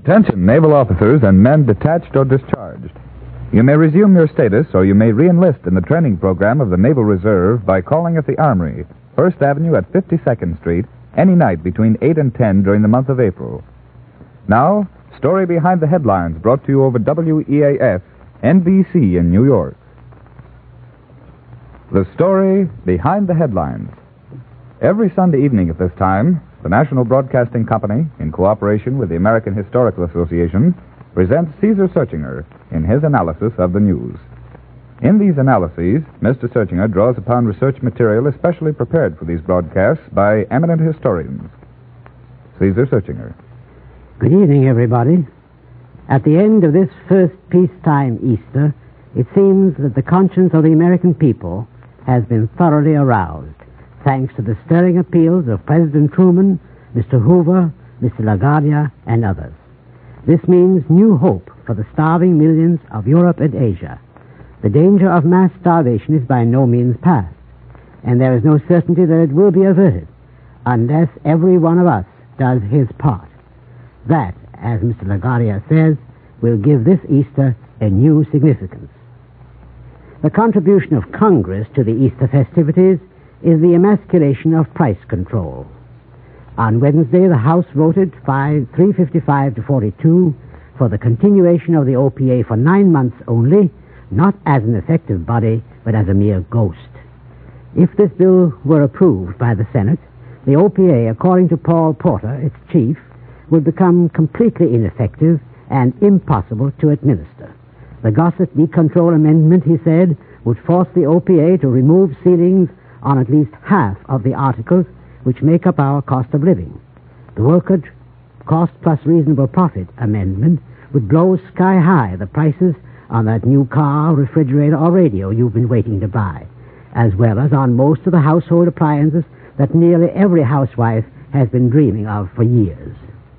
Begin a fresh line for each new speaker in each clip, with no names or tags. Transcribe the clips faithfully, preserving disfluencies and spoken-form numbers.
Attention, naval officers and men detached or discharged. You may resume your status or you may re-enlist in the training program of the Naval Reserve by calling at the Armory, First Avenue at fifty-second Street, any night between eight and ten during the month of April. Now, story behind the headlines brought to you over W E A F, N B C in New York. The story behind the headlines. Every Sunday evening at this time, the National Broadcasting Company, in cooperation with the American Historical Association, presents Caesar Searchinger in his analysis of the news. In these analyses, Mister Searchinger draws upon research material especially prepared for these broadcasts by eminent historians. Caesar Searchinger.
Good evening, everybody. At the end of this first peacetime Easter, it seems that the conscience of the American people has been thoroughly aroused, thanks to the stirring appeals of President Truman, Mister Hoover, Mister LaGuardia, and others. This means new hope for the starving millions of Europe and Asia. The danger of mass starvation is by no means past, and there is no certainty that it will be averted unless every one of us does his part. That, as Mister LaGuardia says, will give this Easter a new significance. The contribution of Congress to the Easter festivities is the emasculation of price control. On Wednesday, the House voted three fifty-five to forty-two for the continuation of the O P A for nine months only, not as an effective body, but as a mere ghost. If this bill were approved by the Senate, the O P A, according to Paul Porter, its chief, would become completely ineffective and impossible to administer. The Gossett Control Amendment, he said, would force the O P A to remove ceilings on at least half of the articles which make up our cost of living. The Wolcott Cost Plus Reasonable Profit Amendment would blow sky high the prices on that new car, refrigerator, or radio you've been waiting to buy, as well as on most of the household appliances that nearly every housewife has been dreaming of for years.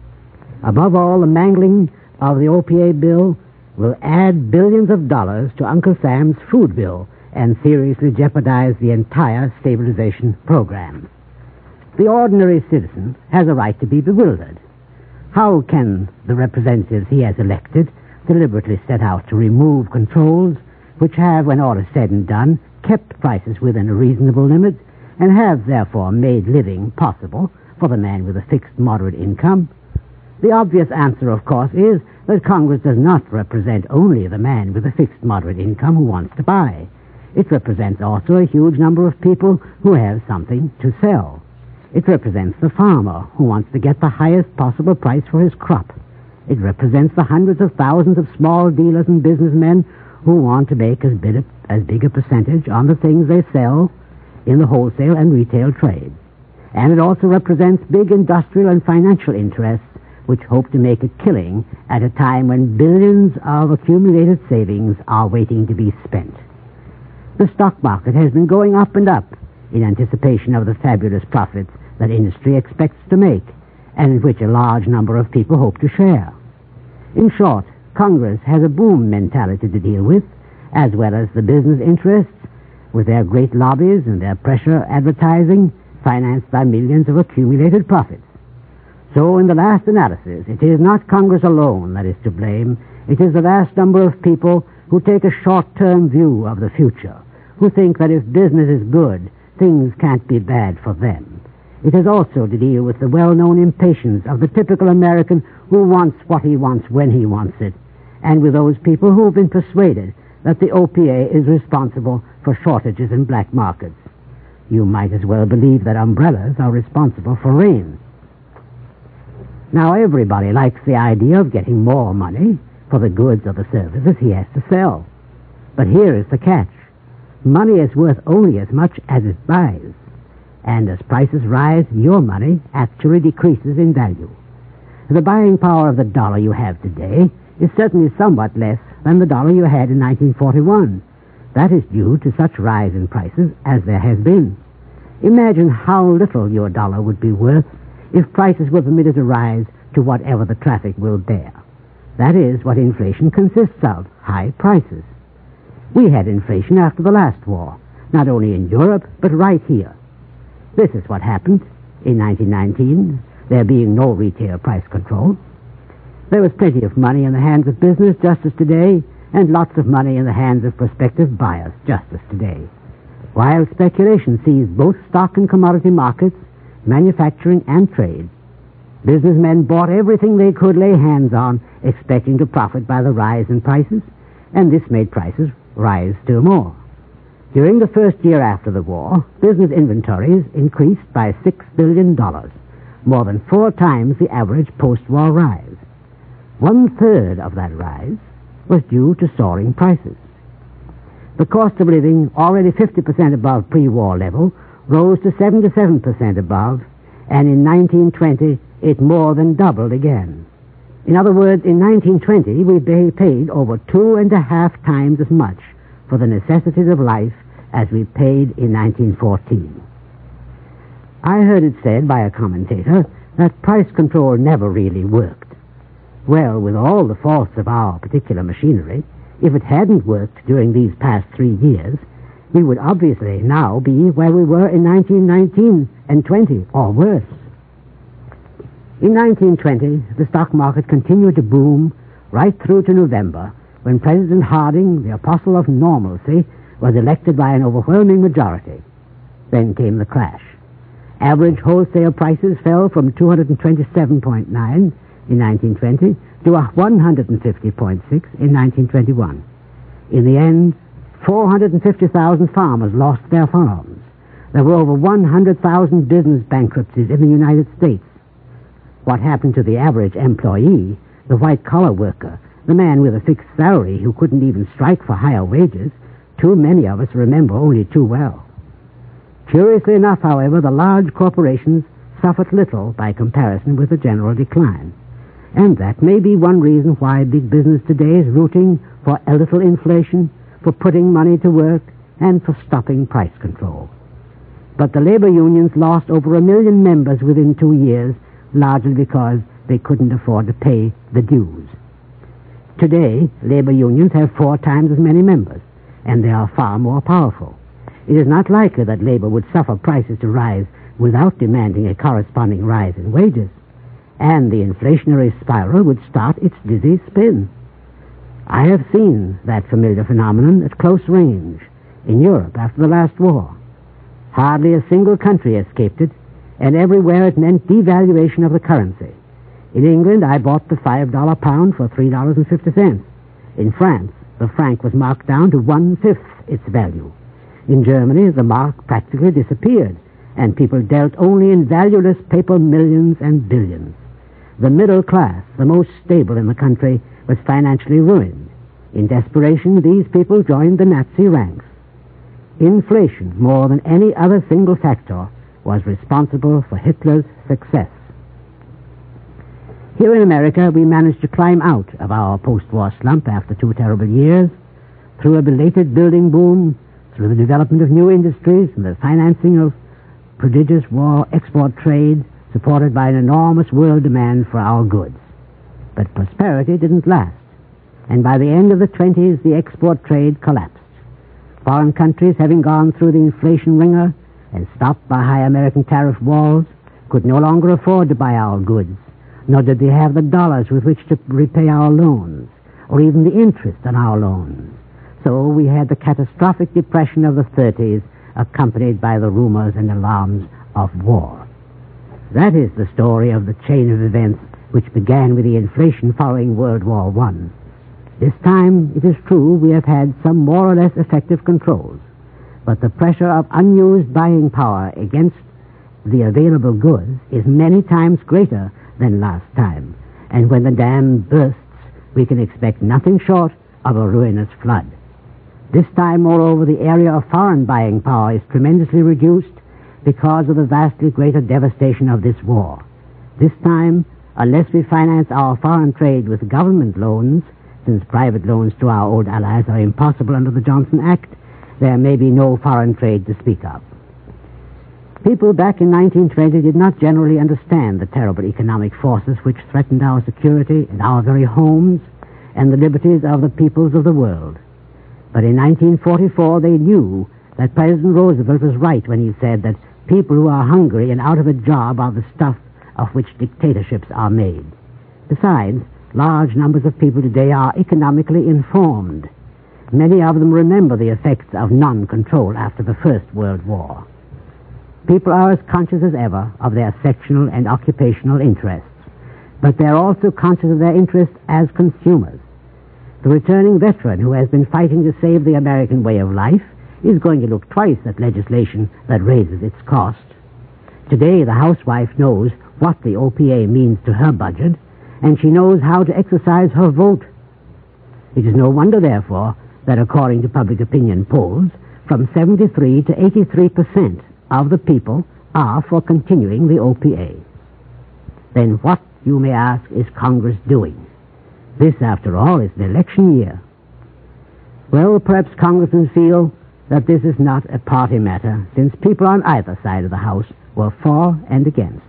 Above all, the mangling of the O P A bill will add billions of dollars to Uncle Sam's food bill and seriously jeopardize the entire stabilization program. The ordinary citizen has a right to be bewildered. How can the representatives he has elected deliberately set out to remove controls which have, when all is said and done, kept prices within a reasonable limit and have, therefore, made living possible for the man with a fixed moderate income? The obvious answer, of course, is that Congress does not represent only the man with a fixed moderate income who wants to buy. It represents also a huge number of people who have something to sell. It represents the farmer who wants to get the highest possible price for his crop. It represents the hundreds of thousands of small dealers and businessmen who want to make as big a, as big a percentage on the things they sell in the wholesale and retail trade. And it also represents big industrial and financial interests which hope to make a killing at a time when billions of accumulated savings are waiting to be spent. The stock market has been going up and up in anticipation of the fabulous profits that industry expects to make, and in which a large number of people hope to share. In short, Congress has a boom mentality to deal with, as well as the business interests, with their great lobbies and their pressure advertising, financed by millions of accumulated profits. So, in the last analysis, it is not Congress alone that is to blame. It is the vast number of people who take a short-term view of the future, who think that if business is good, things can't be bad for them. It has also to deal with the well-known impatience of the typical American who wants what he wants when he wants it, and with those people who have been persuaded that the O P A is responsible for shortages in black markets. You might as well believe that umbrellas are responsible for rain. Now, everybody likes the idea of getting more money for the goods or the services he has to sell. But here is the catch. Money is worth only as much as it buys. And as prices rise, your money actually decreases in value. The buying power of the dollar you have today is certainly somewhat less than the dollar you had in nineteen forty-one. That is due to such rise in prices as there has been. Imagine how little your dollar would be worth if prices were permitted to rise to whatever the traffic will bear. That is what inflation consists of, high prices. We had inflation after the last war, not only in Europe, but right here. This is what happened in nineteen nineteen, there being no retail price control. There was plenty of money in the hands of business just as today, and lots of money in the hands of prospective buyers just as today. While speculation seized both stock and commodity markets, manufacturing and trade, businessmen bought everything they could lay hands on, expecting to profit by the rise in prices, and this made prices rise still more. During the first year after the war, business inventories increased by six billion dollars, more than four times the average post-war rise. One-third of that rise was due to soaring prices. The cost of living, already fifty percent above pre-war level, rose to seventy-seven percent above, and in nineteen twenty it more than doubled again. In other words, in nineteen twenty we paid over two and a half times as much for the necessities of life as we paid in nineteen fourteen. I heard it said by a commentator that price control never really worked. Well, with all the faults of our particular machinery, if it hadn't worked during these past three years, we would obviously now be where we were in nineteen nineteen and twenty, or worse. In nineteen twenty, the stock market continued to boom right through to November, when President Harding, the apostle of normalcy, was elected by an overwhelming majority. Then came the crash. Average wholesale prices fell from two hundred twenty-seven point nine in nineteen twenty to one hundred fifty point six in nineteen twenty-one. In the end, four hundred fifty thousand farmers lost their farms. There were over one hundred thousand business bankruptcies in the United States. What happened to the average employee, the white-collar worker, the man with a fixed salary who couldn't even strike for higher wages, too many of us remember only too well. Curiously enough, however, the large corporations suffered little by comparison with the general decline. And that may be one reason why big business today is rooting for a little inflation, for putting money to work, and for stopping price control. But the labor unions lost over a million members within two years, largely because they couldn't afford to pay the dues. Today, labor unions have four times as many members, and they are far more powerful. It is not likely that labor would suffer prices to rise without demanding a corresponding rise in wages, and the inflationary spiral would start its dizzy spin. I have seen that familiar phenomenon at close range in Europe after the last war. Hardly a single country escaped it, and everywhere it meant devaluation of the currency. In England, I bought the five dollar pound for three dollars and fifty cents. In France, the franc was marked down to one-fifth its value. In Germany, the mark practically disappeared, and people dealt only in valueless paper millions and billions. The middle class, the most stable in the country, was financially ruined. In desperation, these people joined the Nazi ranks. Inflation, more than any other single factor, was responsible for Hitler's success. Here in America, we managed to climb out of our post-war slump after two terrible years, through a belated building boom, through the development of new industries and the financing of prodigious war export trade, supported by an enormous world demand for our goods. But prosperity didn't last, and by the end of the twenties, the export trade collapsed. Foreign countries, having gone through the inflation wringer and stopped by high American tariff walls, could no longer afford to buy our goods, nor did they have the dollars with which to repay our loans, or even the interest on our loans. So we had the catastrophic depression of the thirties, accompanied by the rumors and alarms of war. That is the story of the chain of events which began with the inflation following World War One. This time, it is true, we have had some more or less effective controls, but the pressure of unused buying power against the available goods is many times greater than last time, and when the dam bursts, we can expect nothing short of a ruinous flood. This time, moreover, the area of foreign buying power is tremendously reduced because of the vastly greater devastation of this war. This time, unless we finance our foreign trade with government loans, since private loans to our old allies are impossible under the Johnson Act, there may be no foreign trade to speak of. People back in nineteen twenty did not generally understand the terrible economic forces which threatened our security and our very homes and the liberties of the peoples of the world. But in nineteen forty-four, they knew that President Roosevelt was right when he said that people who are hungry and out of a job are the stuff of which dictatorships are made. Besides, Large numbers of people today are economically informed. Many of them remember the effects of non-control after the First World War. People are as conscious as ever of their sectional and occupational interests, but they're also conscious of their interests as consumers. The returning veteran who has been fighting to save the American way of life is going to look twice at legislation that raises its cost. Today, the housewife knows what the O P A means to her budget, and she knows how to exercise her vote. It is no wonder, therefore, that according to public opinion polls, from seventy-three to eighty-three percent of the people are for continuing the O P A. Then what, you may ask, is Congress doing? This, after all, is an election year. Well, perhaps congressmen feel that this is not a party matter, since people on either side of the House were for and against.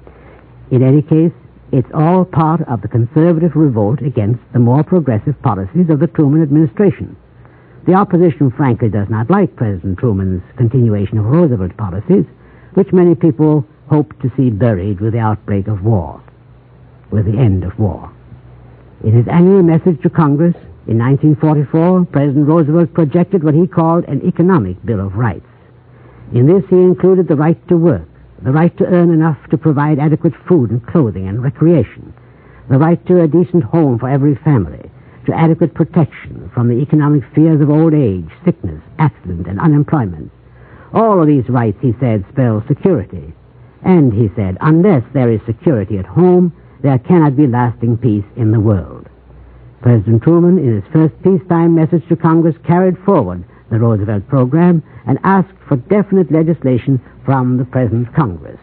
In any case, it's all part of the conservative revolt against the more progressive policies of the Truman administration. The opposition, frankly, does not like President Truman's continuation of Roosevelt policies, which many people hope to see buried with the outbreak of war, with the end of war. In his annual message to Congress in nineteen forty-four, President Roosevelt projected what he called an economic Bill of Rights. In this, he included the right to work, the right to earn enough to provide adequate food and clothing and recreation, the right to a decent home for every family, to adequate protection from the economic fears of old age, sickness, accident, and unemployment. All of these rights, he said, spell security. And, he said, unless there is security at home, there cannot be lasting peace in the world. President Truman, in his first peacetime message to Congress, carried forward the Roosevelt program and asked for definite legislation from the present Congress.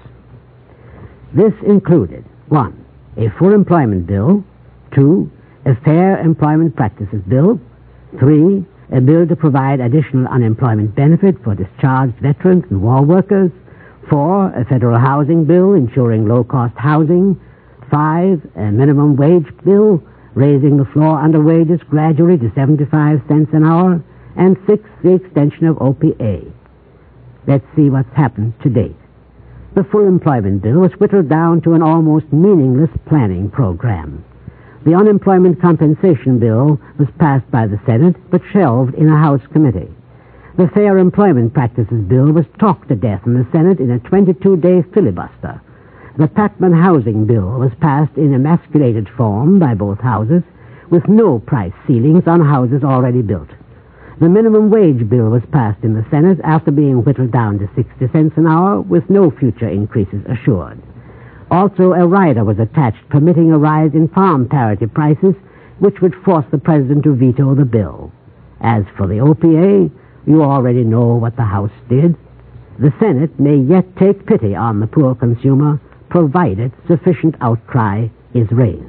This included, one, a full employment bill, two, a fair employment practices bill, three, a bill to provide additional unemployment benefit for discharged veterans and war workers, four, a federal housing bill ensuring low-cost housing, five, a minimum wage bill raising the floor under wages gradually to seventy-five cents an hour, and six, the extension of O P A. Let's see what's happened to date. The full employment bill was whittled down to an almost meaningless planning program. The unemployment compensation bill was passed by the Senate, but shelved in a House committee. The Fair Employment Practices bill was talked to death in the Senate in a twenty-two day filibuster. The Patman Housing Bill was passed in emasculated form by both houses, with no price ceilings on houses already built. The minimum wage bill was passed in the Senate after being whittled down to sixty cents an hour, with no future increases assured. Also, a rider was attached permitting a rise in farm parity prices, which would force the president to veto the bill. As for the O P A, you already know what the House did. The Senate may yet take pity on the poor consumer, provided sufficient outcry is raised.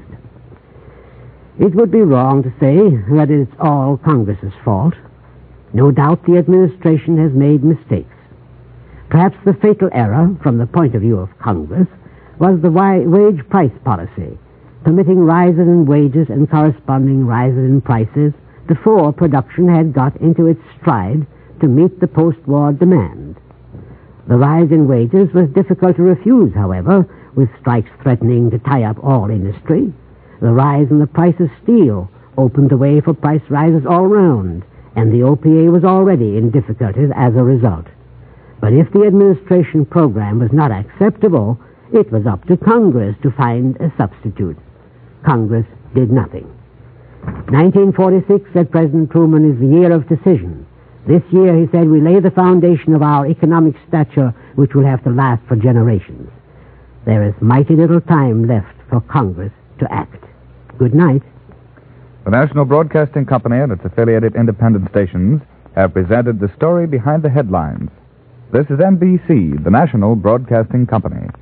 It would be wrong to say that it's all Congress's fault. No doubt the administration has made mistakes. Perhaps the fatal error, from the point of view of Congress, was the wage price policy, permitting rises in wages and corresponding rises in prices before production had got into its stride to meet the post-war demand. The rise in wages was difficult to refuse, however, with strikes threatening to tie up all industry. The rise in the price of steel opened the way for price rises all round, and the O P A was already in difficulties as a result. But if the administration program was not acceptable, it was up to Congress to find a substitute. Congress did nothing. nineteen forty-six, said President Truman, is the year of decision. This year, he said, we lay the foundation of our economic stature, which will have to last for generations. There is mighty little time left for Congress to act. Good night.
The National Broadcasting Company and its affiliated independent stations have presented the story behind the headlines. This is N B C, the National Broadcasting Company.